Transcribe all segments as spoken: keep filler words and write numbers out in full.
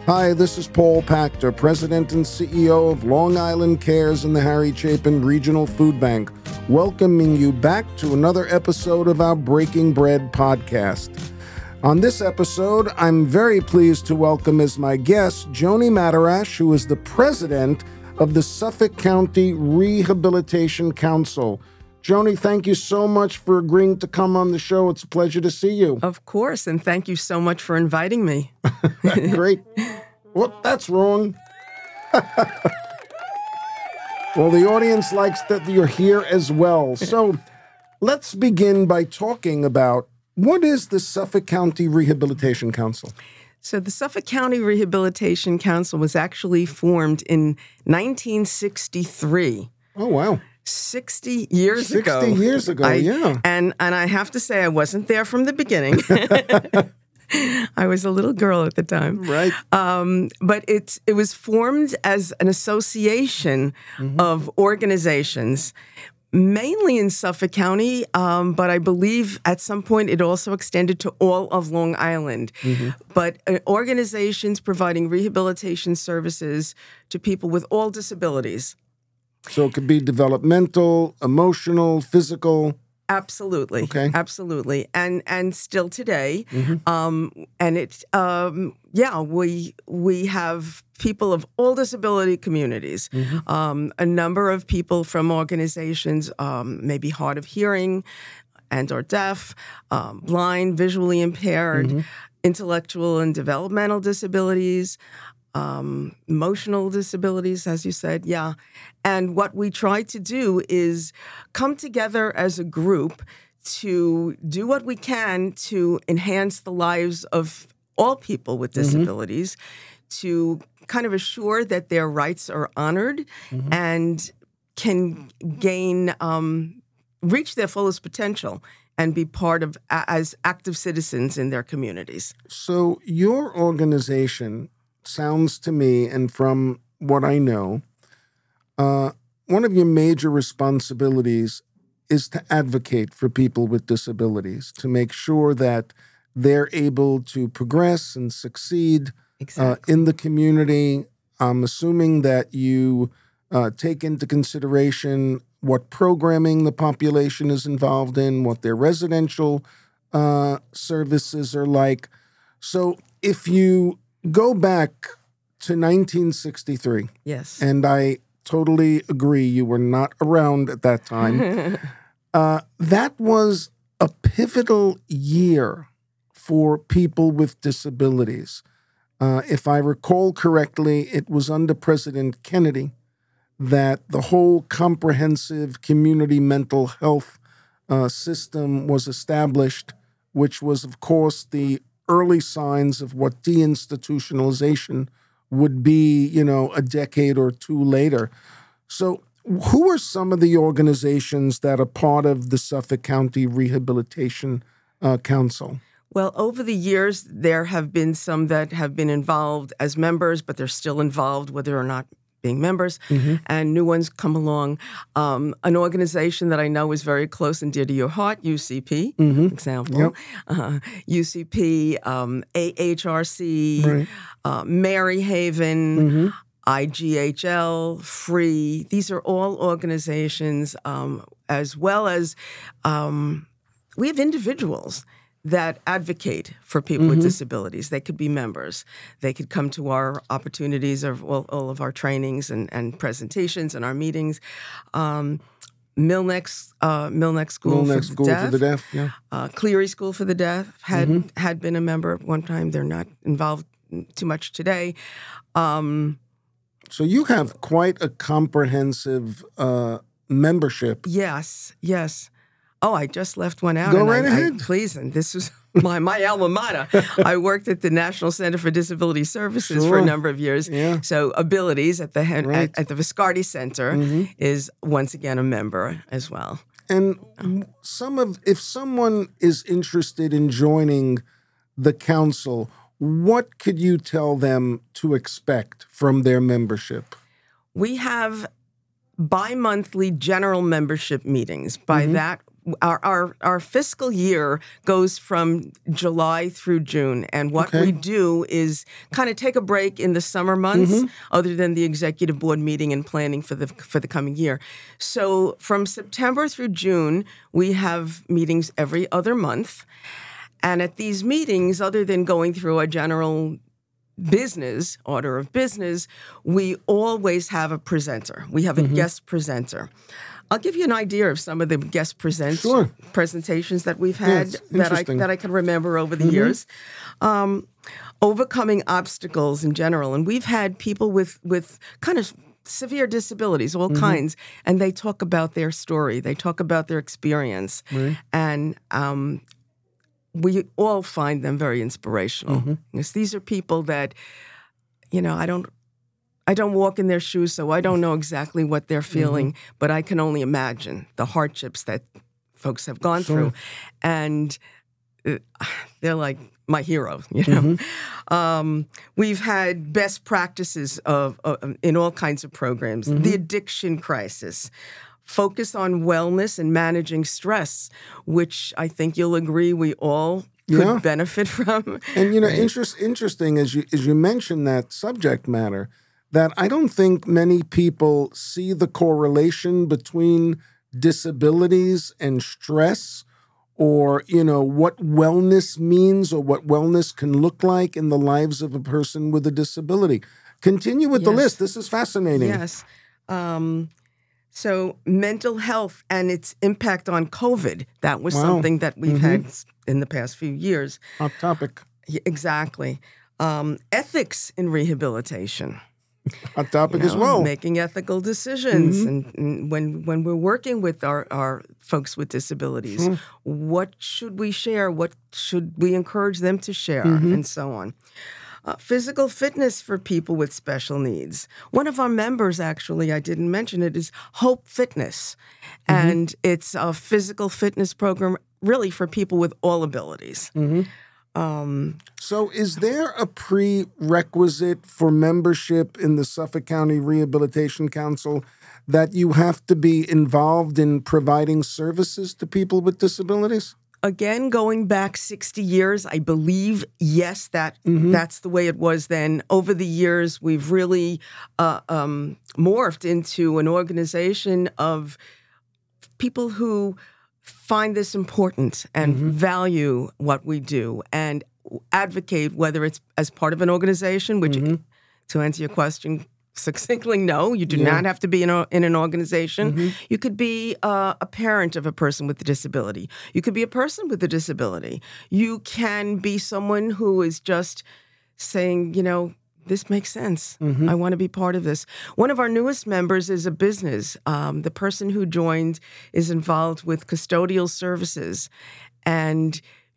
Hi, this is Paul Pachter, President and C E O of Long Island Cares and the Harry Chapin Regional Food Bank, welcoming you back to another episode of our Breaking Bread podcast. On this episode, I'm very pleased to welcome as my guest Joni Matarash, who is the president of the Suffolk County Rehabilitation Council. Joni, thank you so much for agreeing to come on the show. It's a pleasure to see you. Of course, and thank you so much for inviting me. Great. Well, that's wrong. Well, the audience likes that you're here as well. So let's begin by talking about what is the Suffolk County Rehabilitation Council? So the Suffolk County Rehabilitation Council was actually formed in nineteen sixty-three. Oh, wow. sixty years sixty ago. sixty years ago, I, yeah. And and I have to say, I wasn't there from the beginning. I was a little girl at the time. Right. Um, but it's it was formed as an association mm-hmm. of organizations, mainly in Suffolk County, um, but I believe at some point it also extended to all of Long Island. Mm-hmm. But uh, organizations providing rehabilitation services to people with all disabilities. So it could be developmental, emotional, physical. Absolutely. Okay. Absolutely. And and still today, mm-hmm. um, and it, um, yeah, we we have people of all disability communities, mm-hmm. um, a number of people from organizations, um, maybe hard of hearing and or deaf, um, blind, visually impaired, mm-hmm. intellectual and developmental disabilities, Um, emotional disabilities, as you said, yeah. And what we try to do is come together as a group to do what we can to enhance the lives of all people with disabilities, mm-hmm. to kind of assure that their rights are honored mm-hmm. and can gain, um, reach their fullest potential and be part of, as active citizens in their communities. So your organization sounds to me, and from what I know, uh, one of your major responsibilities is to advocate for people with disabilities, to make sure that they're able to progress and succeed exactly. uh, in the community. I'm assuming that you uh, take into consideration what programming the population is involved in, what their residential uh, services are like. So if you go back to nineteen sixty-three. Yes. And I totally agree. You were not around at that time. uh, that was a pivotal year for people with disabilities. Uh, if I recall correctly, it was under President Kennedy that the whole comprehensive community mental health uh, system was established, which was, of course, the early signs of what deinstitutionalization would be, you know, a decade or two later. So who are some of the organizations that are part of the Suffolk County Rehabilitation uh, Council? Well, over the years, there have been some that have been involved as members, but they're still involved whether or not being members, mm-hmm. and new ones come along. Um, an organization that I know is very close and dear to your heart, U C P, mm-hmm. example. Yep. Uh, U C P, um, A H R C, right. uh, Mary Haven, mm-hmm. I G H L, Free. These are all organizations, um, as well as um, we have individuals that advocate for people mm-hmm. with disabilities. They could be members. They could come to our opportunities of all, all of our trainings and, and presentations and our meetings. Um, Milnex, uh, Milnex School, Milnex for, School the Deaf, for the Deaf, yeah. Uh, Cleary School for the Deaf had mm-hmm. had been a member at one time. They're not involved too much today. Um, so you have quite a comprehensive uh, membership. Yes, yes. Oh, I just left one out. Go and right I, ahead. I, please, and this was my, my alma mater. I worked at the National Center for Disability Services sure. for a number of years. Yeah. So Abilities at the head, right. at, at the Viscardi Center mm-hmm. is once again a member as well. And some of if someone is interested in joining the council, what could you tell them to expect from their membership? We have bi-monthly general membership meetings. By mm-hmm. that, our, our our fiscal year goes from July through June, and what Okay. we do is kind of take a break in the summer months, Mm-hmm. other than the executive board meeting and planning for the for the coming year. So from September through June, we have meetings every other month, and at these meetings, other than going through a general business, order of business, we always have a presenter. We have a Mm-hmm. guest presenter. I'll give you an idea of some of the guest present Sure. presentations that we've had it's that I interesting. that I can remember over the Mm-hmm. years. Um, overcoming obstacles in general, and we've had people with with kind of severe disabilities, all Mm-hmm. kinds, and they talk about their story. They talk about their experience, Right. and um, we all find them very inspirational. Mm-hmm. Because these are people that, you know, I don't, I don't walk in their shoes, so I don't know exactly what they're feeling, Mm-hmm. but I can only imagine the hardships that folks have gone Sure. through, and uh, they're like my hero. You know, Mm-hmm. um, we've had best practices of, of in all kinds of programs. Mm-hmm. The addiction crisis. Focus on wellness and managing stress, which I think you'll agree we all could Yeah. benefit from. And you know, Right. interest, interesting as you as you mention that subject matter, that I don't think many people see the correlation between disabilities and stress, or you know what wellness means or what wellness can look like in the lives of a person with a disability. Continue with the Yes. list. This is fascinating. Yes. Um, so mental health and its impact on COVID, that was Wow. something that we've Mhm. had s- in the past few years. Hot topic. Yeah, exactly. Um, ethics in rehabilitation. Hot topic You as know, well. making ethical decisions, Mhm. and, and when when we're working with our, our folks with disabilities, Sure. what should we share? What should we encourage them to share, Mhm. and so on. Uh, physical fitness for people with special needs. One of our members, actually, I didn't mention it, is Hope Fitness, Mm-hmm. and it's a physical fitness program really for people with all abilities. Mhm. Um, So, is there a prerequisite for membership in the Suffolk County Rehabilitation Council that you have to be involved in providing services to people with disabilities? Again, going back sixty years, I believe, yes, that Mhm. that's the way it was then. Over the years, we've really uh, um, morphed into an organization of people who find this important and Mhm. value what we do and advocate, whether it's as part of an organization, which, Mhm. to answer your question succinctly, no, you do Yeah. not have to be in, a, in an organization. Mhm. You could be uh, a parent of a person with a disability. You could be a person with a disability. You can be someone who is just saying, you know, this makes sense. Mhm. I want to be part of this. One of our newest members is a business. Um, the person who joined is involved with custodial services, and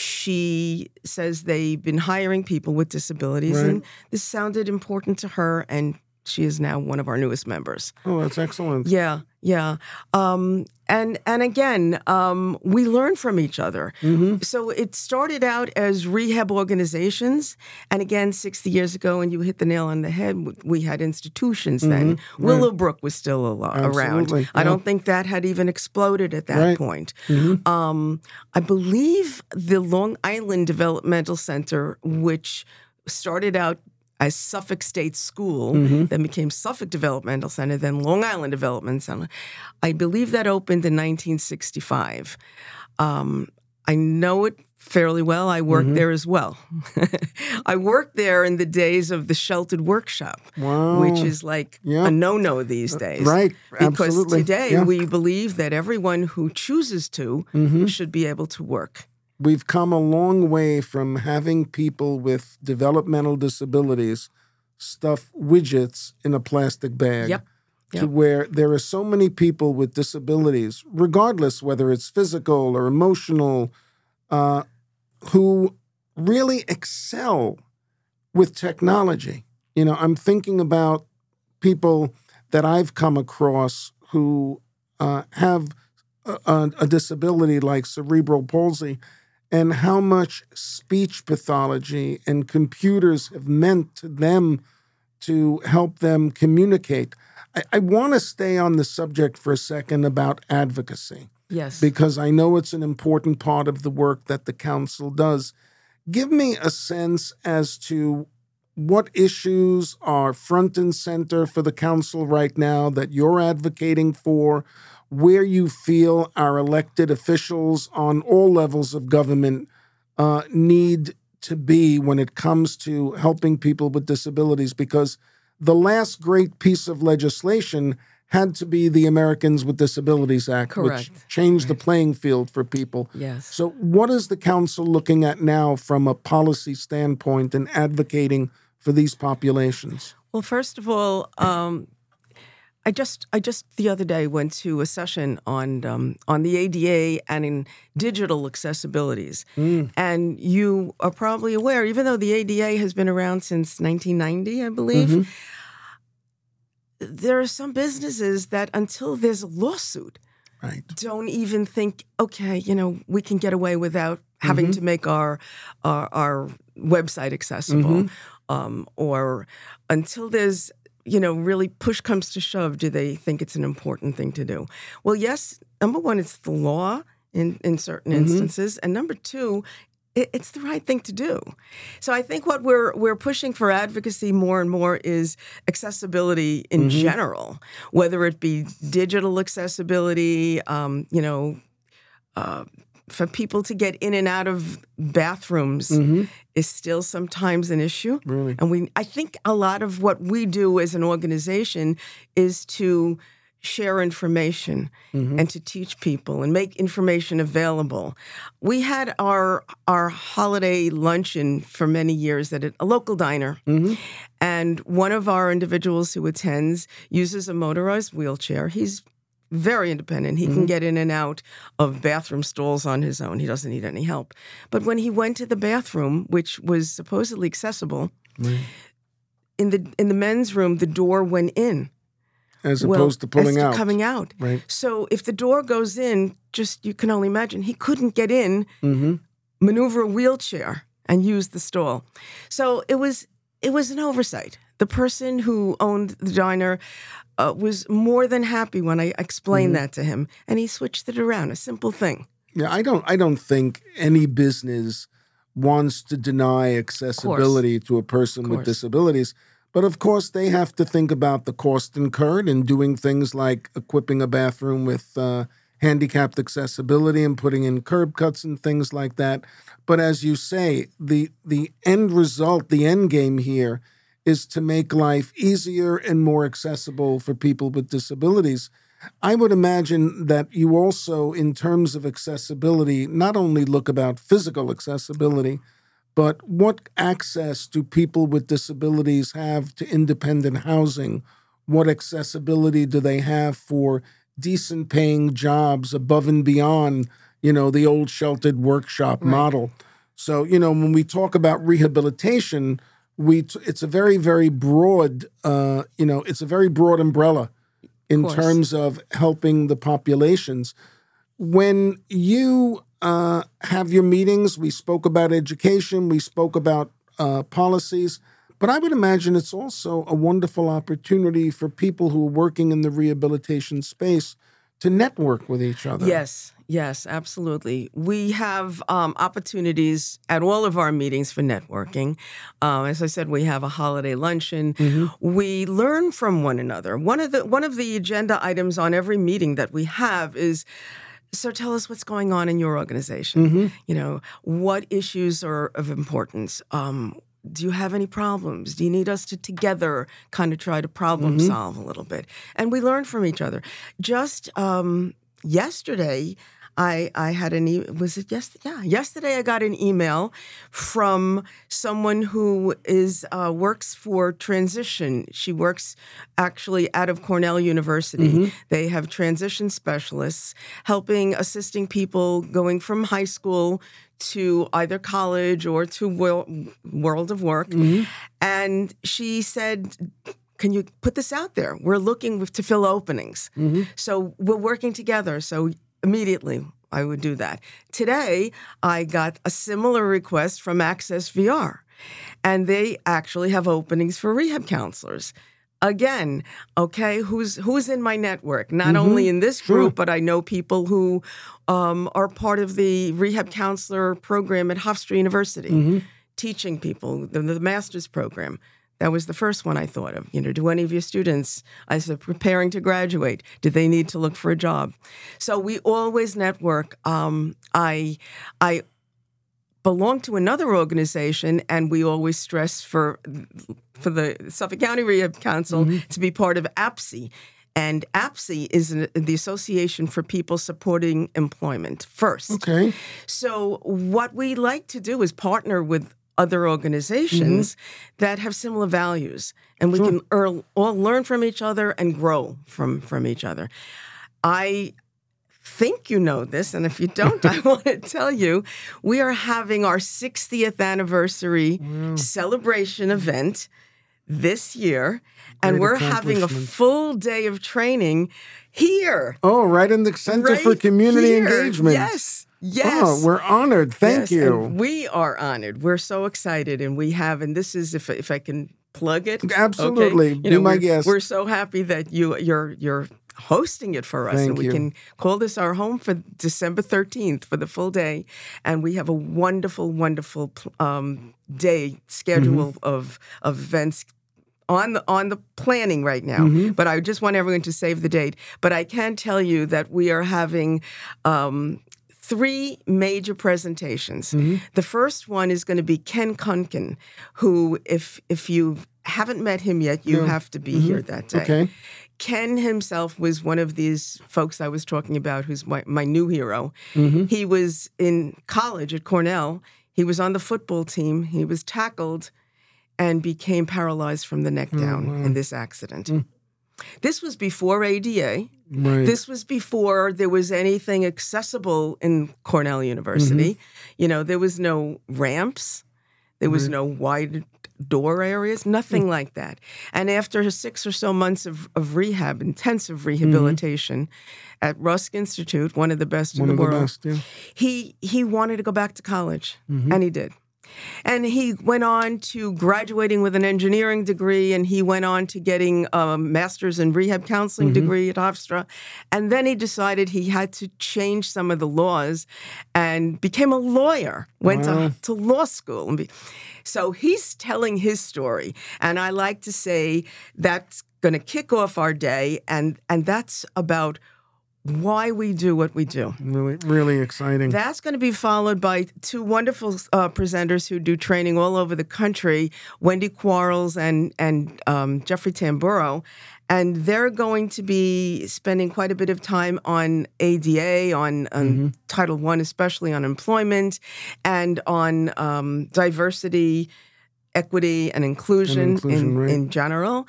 she says they've been hiring people with disabilities, Right. and this sounded important to her, and she is now one of our newest members. Oh, that's excellent. Yeah, yeah. Um, and and again, um, we learn from each other. Mhm. So it started out as rehab organizations, and again, sixty years ago, and you hit the nail on the head. We had institutions then. Mhm, right. Willowbrook was still a lot around. Absolutely, I yeah. don't think that had even exploded at that Right. point. Mhm. Um, I believe the Long Island Developmental Center, which started out as Suffolk State School, Mhm. then became Suffolk Developmental Center, then Long Island Development Center. I believe that opened in nineteen sixty-five. Um, I know it fairly well. I worked Mhm. there as well. I worked there in the days of the sheltered workshop, Wow. which is like Yeah. a no-no these days. Right. Because Absolutely. today Yeah. we believe that everyone who chooses to Mhm. should be able to work. We've come a long way from having people with developmental disabilities stuff widgets in a plastic bag Yep. to Yep. where there are so many people with disabilities, regardless whether it's physical or emotional, uh, who really excel with technology. You know, I'm thinking about people that I've come across who uh, have a, a, a disability like cerebral palsy, and how much speech pathology and computers have meant to them to help them communicate. I, I want to stay on the subject for a second about advocacy. Yes. because I know it's an important part of the work that the council does. Give me a sense as to what issues are front and center for the council right now that you're advocating for, where you feel our elected officials on all levels of government uh, need to be when it comes to helping people with disabilities, because the last great piece of legislation had to be the Americans with Disabilities Act, Correct. which changed Right. the playing field for people. Yes. So what is the council looking at now from a policy standpoint and advocating for these populations? Well, first of all, um, I just I just the other day went to a session on um, on the A D A and in digital accessibilities. Mm. And you are probably aware, even though the A D A has been around since nineteen ninety, I believe, Mm-hmm. there are some businesses that until there's a lawsuit, Right. don't even think, okay, you know, we can get away without having Mhm. to make our our, our website accessible, um, or until there's, you know, really push comes to shove, do they think it's an important thing to do? Well, yes, number one, it's the law in in certain Mhm. instances, and number two, it, it's the right thing to do. So I think what we're we're pushing for advocacy more and more is accessibility in Mhm. general, whether it be digital accessibility, um, you know, uh, for people to get in and out of bathrooms Mhm. is still sometimes an issue. Really? And we, I think a lot of what we do as an organization is to share information Mhm. and to teach people and make information available. We had our our holiday luncheon for many years at a, a local diner. Mhm. And one of our individuals who attends uses a motorized wheelchair. He's very independent. He can Mhm. get in and out of bathroom stalls on his own. He doesn't need any help. But when he went to the bathroom, which was supposedly accessible, Right. in the in the men's room, the door went in. As Well, opposed to pulling as to out. coming out. Right. So if the door goes in, just you can only imagine, he couldn't get in, Mm-hmm. maneuver a wheelchair, and use the stall. So it was it was an oversight. The person who owned the diner uh, was more than happy when I explained Mhm. that to him, and he switched it around. A simple thing. Yeah, I don't I don't think any business wants to deny accessibility to a person with course. disabilities. But of course, they have to think about the cost incurred in doing things like equipping a bathroom with uh, handicapped accessibility and putting in curb cuts and things like that. But as you say, the the end result, the end game here is to make life easier and more accessible for people with disabilities. I would imagine that you also, in terms of accessibility, not only look about physical accessibility, but what access do people with disabilities have to independent housing? What accessibility do they have for decent paying jobs above and beyond, you know, the old sheltered workshop Right. model? So, you know, when we talk about rehabilitation, we t- it's a very, very broad, uh, you know, it's a very broad umbrella in course. terms of helping the populations. When you uh, have your meetings, we spoke about education, we spoke about uh, policies, but I would imagine it's also a wonderful opportunity for people who are working in the rehabilitation space to network with each other. Yes, yes, absolutely. We have um, opportunities at all of our meetings for networking. Um, as I said, we have a holiday luncheon. Mhm. We learn from one another. One of the one of the agenda items on every meeting that we have is, so tell us what's going on in your organization. Mhm. You know, what issues are of importance? Um, do you have any problems? Do you need us to together kind of try to problem Mhm. solve a little bit? And we learn from each other. Just um, yesterday, I I had an e- was it yesterday? Yeah, yesterday I got an email from someone who is uh, works for Transition. She works actually out of Cornell University. Mhm. They have transition specialists helping, assisting people going from high school to either college or to wo- world of work. Mhm. And she said, can you put this out there? We're looking to fill openings. Mhm. So we're working together. So immediately I would do that. Today, I got a similar request from Access V R, and they actually have openings for rehab counselors. again, okay, who's who's in my network? Not Mm-hmm. only in this Sure. group, but I know people who um, are part of the rehab counselor program at Hofstra University, Mm-hmm. teaching people the, the master's program. That was the first one I thought of. You know, do any of your students, as they're preparing to graduate, do they need to look for a job? So we always network. Um, I, I belong to another organization, and we always stress for for the Suffolk County Rehab Council Mm-hmm. to be part of A P S I. And A P S I is an, the Association for People Supporting Employment First. Okay. So what we like to do is partner with other organizations Mm-hmm. that have similar values, and we Sure. can earl, all learn from each other and grow from, from each other. I think you know this, and if you don't, I want to tell you, we are having our sixtieth anniversary Wow. celebration event this year, and Great we're having a accomplishment. full day of training here. Oh, right in the Center for right Community here. Engagement. Yes, yes. Oh, we're honored. Thank Yes, you. and we are honored. We're so excited, and we have, and this is if if I can plug it. Absolutely. Okay? Be You know, my we're, guest. We're so happy that you you're you're hosting it for us, Thank and we you. can call this our home for December thirteenth for the full day, and we have a wonderful, wonderful um, day schedule Mm-hmm. of of events on the on the planning right now. Mm-hmm. But I just want everyone to save the date. But I can tell you that we are having um, three major presentations. Mm-hmm. The first one is going to be Ken Kunkin, who, if if you haven't met him yet, you No. have to be Mhm. here that day. Okay. Ken himself was one of these folks I was talking about, who's my, my new hero. Mm-hmm. He was in college at Cornell. He was on the football team. He was tackled and became paralyzed from the neck down wow. in this accident. This was before A D A. Right. This was before there was anything accessible in Cornell University. You know, there was no ramps. There was no wide door areas, nothing like that. And after six or so months of, of rehab, intensive rehabilitation at Rusk Institute, one of the best One in of the the world, best, yeah. he he wanted to go back to college, and he did. And he went on to graduating with an engineering degree, and he went on to getting a master's in rehab counseling degree at Hofstra. And then he decided he had to change some of the laws and became a lawyer, went Wow. to, to law school. And be, so he's telling his story. And I like to say that's going to kick off our day, and, and that's about why we do what we do. Really, really exciting. That's going to be followed by two wonderful uh, presenters who do training all over the country, Wendy Quarles and and um, Jeffrey Tamburo. And they're going to be spending quite a bit of time on A D A, on, on Mm-hmm. Title One, especially on employment, and on um, diversity, equity, and inclusion, And inclusion, in, right. in general.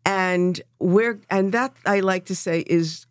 And we're and that I like to say is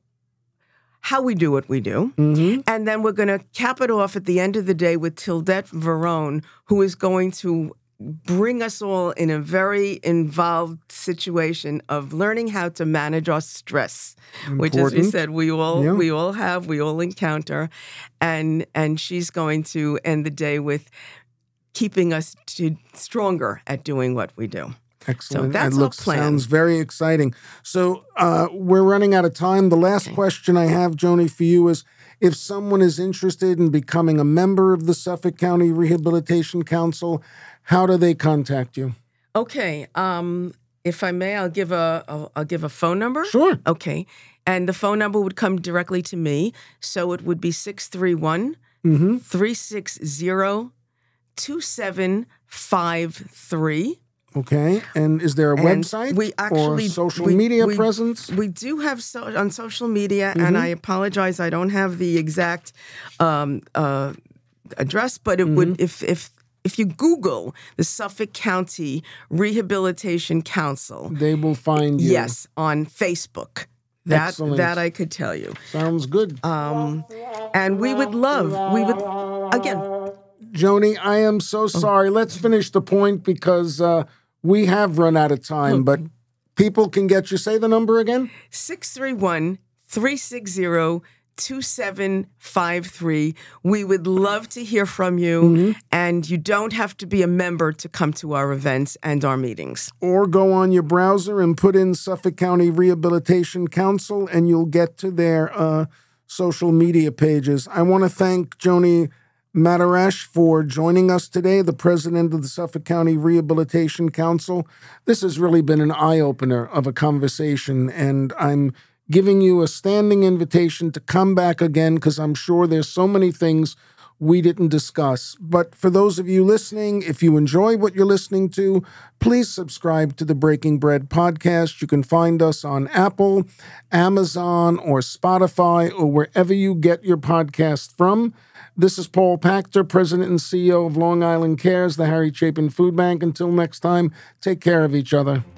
how we do what we do. Mm-hmm. And then we're going to cap it off at the end of the day with Tildette Verone, who is going to bring us all in a very involved situation of learning how to manage our stress, which, as we Important. said, we all Yeah. we all have, we all encounter, and and she's going to end the day with keeping us to stronger at doing what we do. Excellent. that's it our looks plan. sounds very exciting. So uh, we're running out of time. The last question I have, Joni, for you is: if someone is interested in becoming a member of the Suffolk County Rehabilitation Council, how do they contact you? Okay, um, if I may, I'll give a I'll, I'll give a phone number. Sure. Okay. And the phone number would come directly to me. So it would be six three one, Mm-hmm. three six zero, two seven five three. Okay. And is there a And website we actually- or social we- media we- presence? We do have so, on social media, Mm-hmm. and I apologize, I don't have the exact um, uh, address, but it Mm-hmm. would, if, if, if you Google the Suffolk County Rehabilitation Council, They will find you. yes, on Facebook. That Excellent. that I could tell you. Sounds good. Um, and we would love, we would, again, Joni, I am Oh. so sorry. Let's finish the point because uh, we have run out of time, but people can get you. Say the number again. six three one, three six zero, two seven five three. We would love to hear from you, Mm-hmm. and you don't have to be a member to come to our events and our meetings. Or go on your browser and put in Suffolk County Rehabilitation Council, and you'll get to their uh, social media pages. I want to thank Joni Mataresh for joining us today, the president of the Suffolk County Rehabilitation Council. This has really been an eye-opener of a conversation, and I'm giving you a standing invitation to come back again, because I'm sure there's so many things we didn't discuss. But for those of you listening, if you enjoy what you're listening to, please subscribe to the Breaking Bread podcast. You can find us on Apple, Amazon, or Spotify, or wherever you get your podcast from. This is Paul Pachter, President and C E O of Long Island Cares, the Harry Chapin Food Bank. Until next time, take care of each other.